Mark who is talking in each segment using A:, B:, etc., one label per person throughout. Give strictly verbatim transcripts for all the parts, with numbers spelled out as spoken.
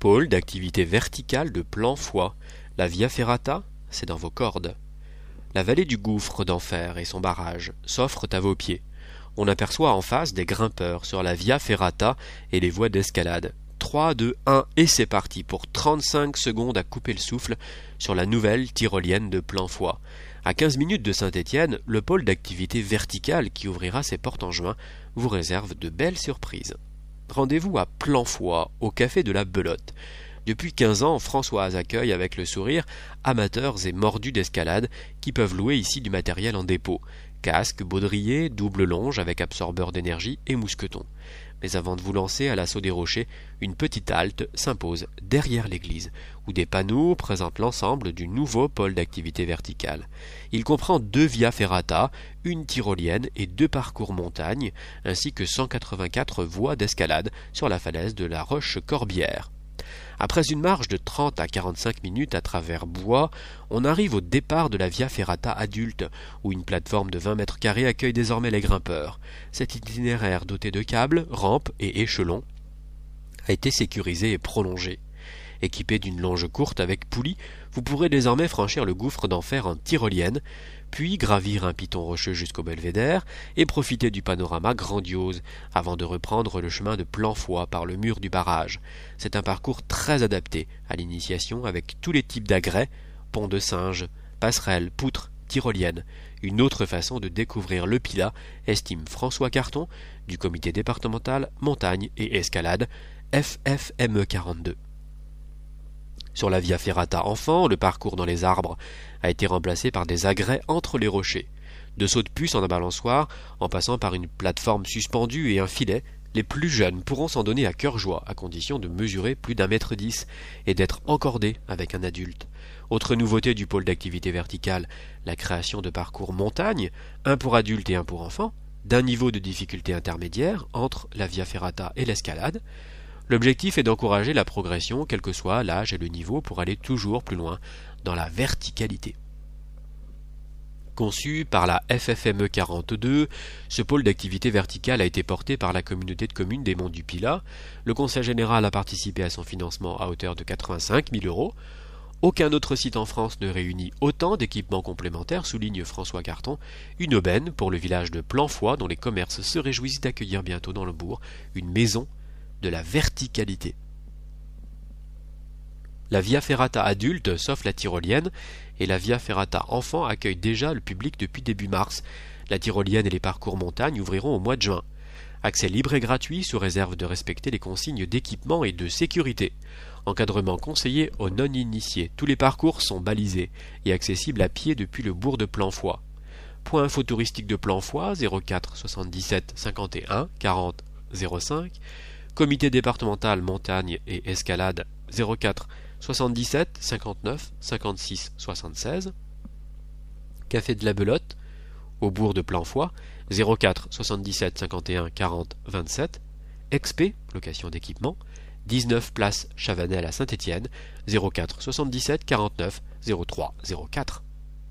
A: pôle d'activité verticale de Plancfoy. La Via Ferrata, c'est dans vos cordes. La vallée du gouffre d'enfer et son barrage s'offrent à vos pieds. On aperçoit en face des grimpeurs sur la Via Ferrata et les voies d'escalade. trois, deux, un et c'est parti pour trente-cinq secondes à couper le souffle sur la nouvelle tyrolienne de Plancfoy. À quinze minutes de Saint-Étienne, le pôle d'activité verticale qui ouvrira ses portes en juin vous réserve de belles surprises. Rendez-vous à Plancfoy, au café de la Belote. Depuis quinze ans, Françoise accueille avec le sourire amateurs et mordus d'escalade qui peuvent louer ici du matériel en dépôt. Casque, baudrier, double longe avec absorbeur d'énergie et mousqueton. Mais avant de vous lancer à l'assaut des rochers, une petite halte s'impose derrière l'église, où des panneaux présentent l'ensemble du nouveau pôle d'activité verticale. Il comprend deux Via Ferrata, une tyrolienne et deux parcours montagne, ainsi que cent quatre-vingt-quatre voies d'escalade sur la falaise de la Roche-Corbière. Après une marche de trente à quarante-cinq minutes à travers bois, on arrive au départ de la Via Ferrata adulte, où une plateforme de vingt mètres carrés accueille désormais les grimpeurs. Cet itinéraire doté de câbles, rampes et échelons a été sécurisé et prolongé. Équipé d'une longe courte avec poulie, vous pourrez désormais franchir le gouffre d'enfer en tyrolienne, puis gravir un piton rocheux jusqu'au belvédère et profiter du panorama grandiose avant de reprendre le chemin de Plancfoy par le mur du barrage. C'est un parcours très adapté à l'initiation avec tous les types d'agrès, ponts de singe, passerelles, poutres, tyroliennes. Une autre façon de découvrir le Pilat, estime François Carton du comité départemental montagne et escalade F F M E quarante-deux. Sur la Via Ferrata enfant, le parcours dans les arbres a été remplacé par des agrès entre les rochers. De sauts de puce en balançoire, en passant par une plateforme suspendue et un filet, les plus jeunes pourront s'en donner à cœur joie, à condition de mesurer plus d'un mètre dix et d'être encordés avec un adulte. Autre nouveauté du pôle d'activité verticale, la création de parcours montagne, un pour adultes et un pour enfants, d'un niveau de difficulté intermédiaire entre la Via Ferrata et l'escalade. L'objectif est d'encourager la progression, quel que soit l'âge et le niveau, pour aller toujours plus loin dans la verticalité. Conçu par la F F M E quarante-deux, ce pôle d'activité verticale a été porté par la communauté de communes des Monts du Pilat. Le Conseil général a participé à son financement à hauteur de quatre-vingt-cinq mille euros. Aucun autre site en France ne réunit autant d'équipements complémentaires, souligne François Carton. Une aubaine pour le village de Plancfoy, dont les commerces se réjouissent d'accueillir bientôt dans le bourg une maison de la verticalité. La Via Ferrata adulte, sauf la tyrolienne, et la Via Ferrata enfant accueillent déjà le public depuis début mars. La tyrolienne et les parcours montagne ouvriront au mois de juin. Accès libre et gratuit sous réserve de respecter les consignes d'équipement et de sécurité. Encadrement conseillé aux non-initiés. Tous les parcours sont balisés et accessibles à pied depuis le bourg de Plancfoy. Point info touristique de Plancfoy, zéro quatre soixante-dix-sept cinquante et un quarante zéro cinq. Comité départemental montagne et escalade, zéro quatre soixante-dix-sept cinquante-neuf cinquante-six soixante-seize. Café de la Belote, au bourg de Plancfoy, zéro quatre soixante-dix-sept cinquante et un quarante vingt-sept. Expé, location d'équipement, dix-neuf place Chavanel à Saint-Étienne, zéro quatre soixante-dix-sept quarante-neuf zéro trois zéro quatre.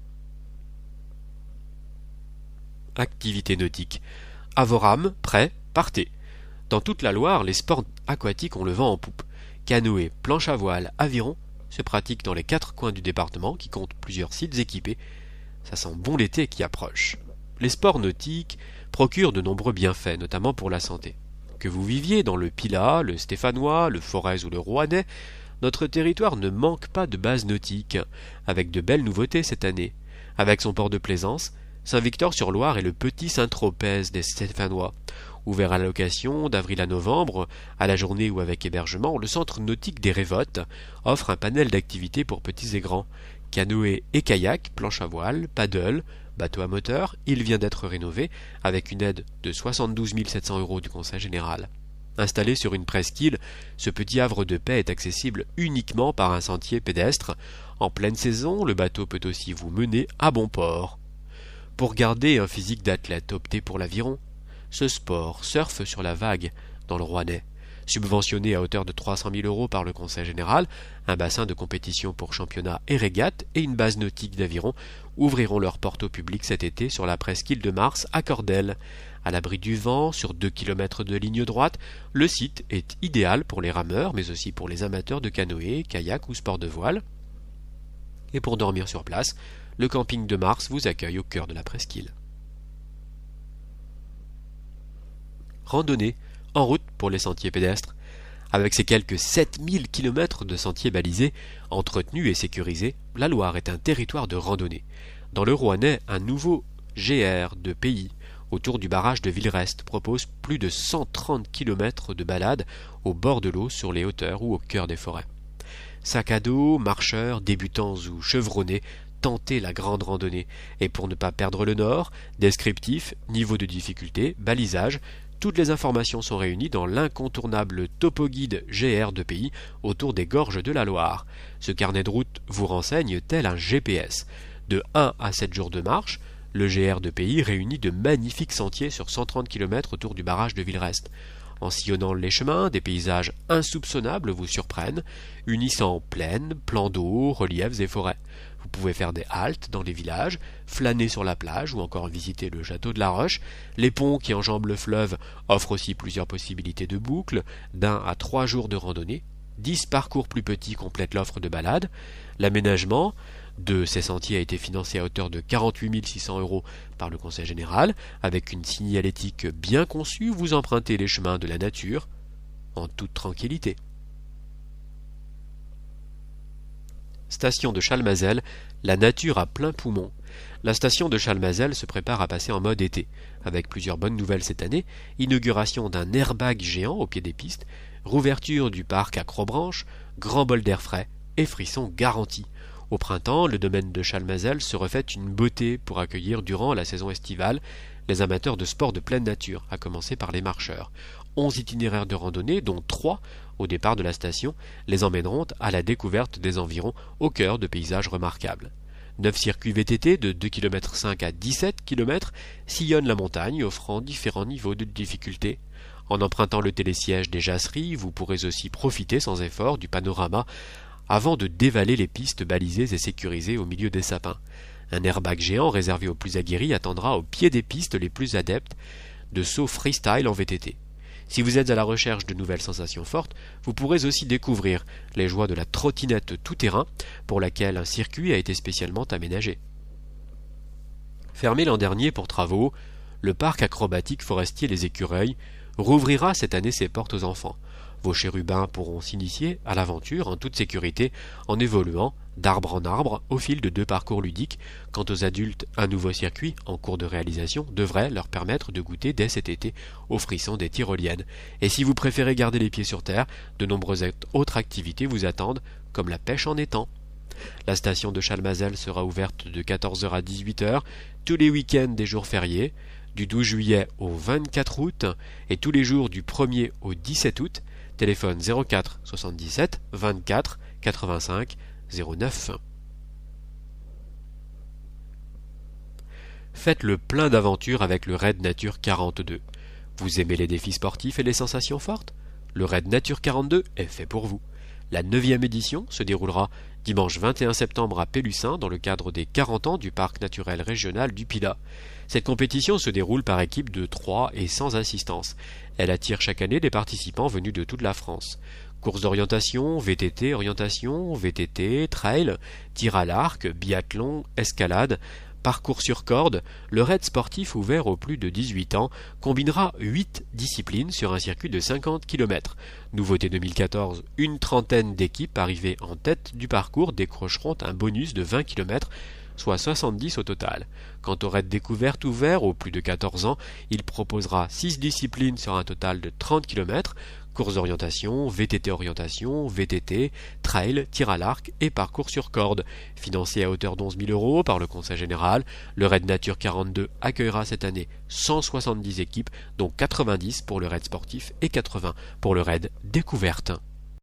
A: Activité nautique. Avoram, prêt, partez. Dans toute la Loire, les sports aquatiques ont le vent en poupe. Canoë, planche à voile, aviron se pratiquent dans les quatre coins du département qui compte plusieurs sites équipés. Ça sent bon l'été qui approche. Les sports nautiques procurent de nombreux bienfaits, notamment pour la santé. Que vous viviez dans le Pilat, le Stéphanois, le Forez ou le Rouennais, notre territoire ne manque pas de bases nautiques, avec de belles nouveautés cette année. Avec son port de plaisance, Saint-Victor-sur-Loire est le petit Saint-Tropez des Stéphanois. Ouvert à la location d'avril à novembre, à la journée ou avec hébergement, le centre nautique des Révottes offre un panel d'activités pour petits et grands. Canoë et kayak, planche à voile, paddle, bateau à moteur, il vient d'être rénové avec une aide de soixante-douze mille sept cents euros du Conseil général. Installé sur une presqu'île, ce petit havre de paix est accessible uniquement par un sentier pédestre. En pleine saison, le bateau peut aussi vous mener à bon port. Pour garder un physique d'athlète, optez pour l'aviron. Ce sport surfe sur la vague dans le Rouennais. Subventionné à hauteur de trois cent mille euros par le Conseil général, un bassin de compétition pour championnat et régate et une base nautique d'aviron ouvriront leurs portes au public cet été sur la presqu'île de Mars à Cordel. À l'abri du vent, sur deux kilomètres de ligne droite, le site est idéal pour les rameurs, mais aussi pour les amateurs de canoë, kayak ou sport de voile. Et pour dormir sur place, le camping de Mars vous accueille au cœur de la presqu'île. Randonnée en route pour les sentiers pédestres. Avec ses quelques sept mille kilomètres de sentiers balisés, entretenus et sécurisés, la Loire est un territoire de randonnée. Dans le Rouennais, un nouveau G R de pays autour du barrage de Villerest propose plus de cent trente kilomètres de balade au bord de l'eau, sur les hauteurs ou au cœur des forêts. Sac à dos, marcheurs, débutants ou chevronnés, tentez la grande randonnée. Et pour ne pas perdre le nord, descriptif, niveau de difficulté, balisage, toutes les informations sont réunies dans l'incontournable topo-guide G R de pays autour des gorges de la Loire. Ce carnet de route vous renseigne tel un G P S. De un à sept jours de marche, le G R de pays réunit de magnifiques sentiers sur cent trente kilomètres autour du barrage de Villerest. En sillonnant les chemins, des paysages insoupçonnables vous surprennent, unissant plaines, plans d'eau, reliefs et forêts. Vous pouvez faire des haltes dans les villages, flâner sur la plage ou encore visiter le château de la Roche. Les ponts qui enjambent le fleuve offrent aussi plusieurs possibilités de boucles, d'un à trois jours de randonnée. Dix parcours plus petits complètent l'offre de balade. L'aménagement de ces sentiers a été financé à hauteur de quarante-huit mille six cents euros par le Conseil général. Avec une signalétique bien conçue, vous empruntez les chemins de la nature en toute tranquillité. Station de Chalmazel, la nature à plein poumon. La station de Chalmazel se prépare à passer en mode été, avec plusieurs bonnes nouvelles cette année: inauguration d'un airbag géant au pied des pistes, rouverture du parc à Crobranche, grand bol d'air frais et frissons garantis. Au printemps, le domaine de Chalmazel se refait une beauté pour accueillir durant la saison estivale les amateurs de sport de pleine nature, à commencer par les marcheurs. Onze itinéraires de randonnée, dont trois au départ de la station, les emmèneront à la découverte des environs au cœur de paysages remarquables. Neuf circuits V T T de deux virgule cinq kilomètres à dix-sept kilomètres sillonnent la montagne, offrant différents niveaux de difficulté. En empruntant le télésiège des Jasseries, vous pourrez aussi profiter sans effort du panorama avant de dévaler les pistes balisées et sécurisées au milieu des sapins. Un airbag géant réservé aux plus aguerris attendra au pied des pistes les plus adeptes de sauts freestyle en V T T. Si vous êtes à la recherche de nouvelles sensations fortes, vous pourrez aussi découvrir les joies de la trottinette tout-terrain, pour laquelle un circuit a été spécialement aménagé. Fermé l'an dernier pour travaux, le parc acrobatique forestier Les Écureuils rouvrira cette année ses portes aux enfants. Vos chérubins pourront s'initier à l'aventure en toute sécurité en évoluant d'arbre en arbre au fil de deux parcours ludiques. Quant aux adultes, un nouveau circuit en cours de réalisation devrait leur permettre de goûter dès cet été aux frissons des tyroliennes. Et si vous préférez garder les pieds sur terre, de nombreuses autres activités vous attendent, comme la pêche en étang. La station de Chalmazel sera ouverte de quatorze heures à dix-huit heures tous les week-ends des jours fériés, du douze juillet au vingt-quatre août et tous les jours du premier au dix-sept août. Téléphone zéro quatre soixante-dix-sept vingt-quatre quatre-vingt-cinq zéro neuf. Faites le plein d'aventures avec le Raid Nature quarante-deux. Vous aimez les défis sportifs et les sensations fortes? Le Raid Nature quarante-deux est fait pour vous. La neuvième édition se déroulera dimanche vingt et un septembre à Pélussin dans le cadre des quarante ans du parc naturel régional du Pilat. Cette compétition se déroule par équipe de trois et sans assistance. Elle attire chaque année des participants venus de toute la France. Courses d'orientation, V T T orientation, V T T, trail, tir à l'arc, biathlon, escalade, parcours sur corde, le raid sportif ouvert aux plus de dix-huit ans combinera huit disciplines sur un circuit de cinquante kilomètres. Nouveauté deux mille quatorze, une trentaine d'équipes arrivées en tête du parcours décrocheront un bonus de vingt kilomètres, soit soixante-dix au total. Quant au raid découverte ouvert aux plus de quatorze ans, il proposera six disciplines sur un total de trente kilomètres, courses d'orientation, V T T orientation, V T T, trail, tir à l'arc et parcours sur corde. Financé à hauteur d'onze mille euros par le Conseil général, le Raid Nature quarante-deux accueillera cette année cent soixante-dix équipes, dont quatre-vingt-dix pour le raid sportif et quatre-vingts pour le raid découverte.